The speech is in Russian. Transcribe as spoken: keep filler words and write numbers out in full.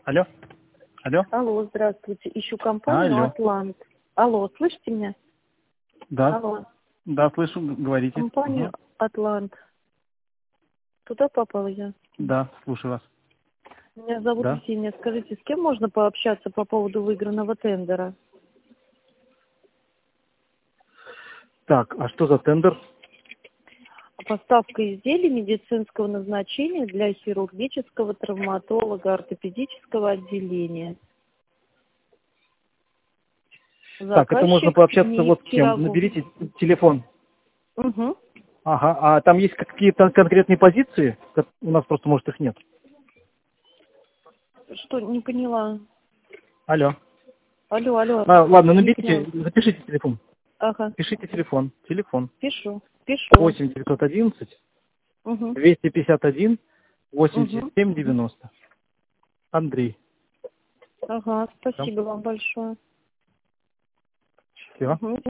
Алло. Алло. Алло, здравствуйте. Ищу компанию Алло. «Атлант». Алло, слышите меня? Да. Алло. Да, слышу, говорите. Компания Мгм. «Атлант». Туда попала я. Да, слушаю вас. Меня зовут Да. Ксения. Скажите, с кем можно пообщаться по поводу выигранного тендера? Так, а что за тендер? Поставка изделий медицинского назначения для хирургического, травматолога, ортопедического отделения. Так, это можно Заказчик пообщаться НИИ вот с кем. Пирогов. Наберите телефон. Угу. Ага, а там есть какие-то конкретные позиции? Как- У нас просто, может, их нет. Что, не поняла? Алло. Алло, алло, А, ладно, не наберите, поняла. запишите телефон. Ага, Пишите телефон. Телефон. пишу, пишу. восемь девятьсот одиннадцать Угу. двести пятьдесят один восемьдесят Угу. семь девяносто. Андрей. Ага, Да. спасибо вам большое. Все. Угу.